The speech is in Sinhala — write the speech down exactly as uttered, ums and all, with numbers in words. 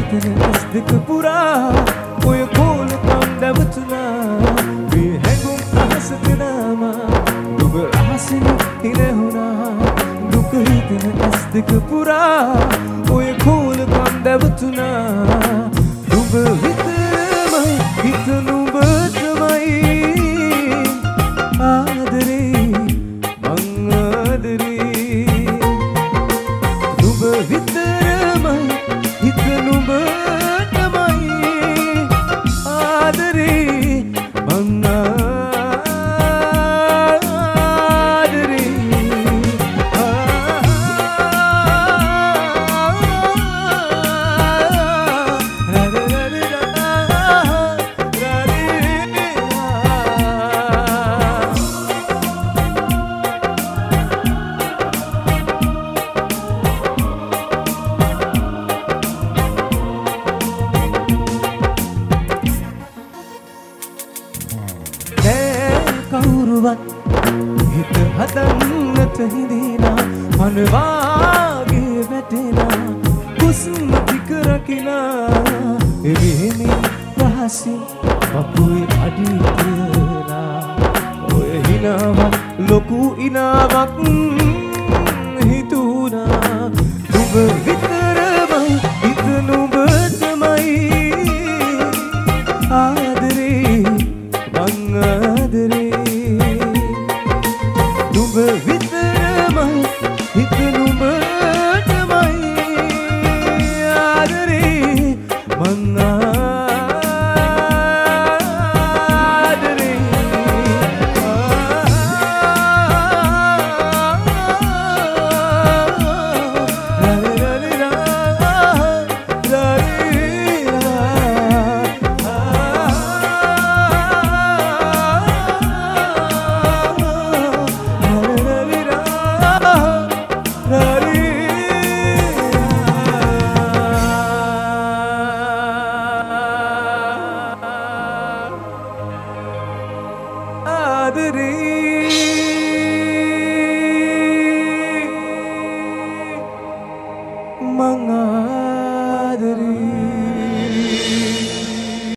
හිතන ඇස් දෙක පුරා ඔය කෝලකම් දැවතුනා මේ හැඟුම් අහසට නාමා දුක රහසින් ඉරහුණා දුක හිතන ඇස් දෙක පුරා ඔය කෝලකම් දැවතුනා නුඹ හිතමයි හිත නුඹ තමයි ආදරේ මං ආදරේ නුඹ විතරමයි හිත නුඹ තමයි ආදරේ මං ආදරේ කවුරුවත් හිත හදන්නට හිඳිනා මනවාගේ වැටෙනා කුස්ම ටික රකිනා එමෙහෙමින් රහසින් පපුවේ අඩි කියලා ඔය හිනාවක් ලොකු ඉනාවක්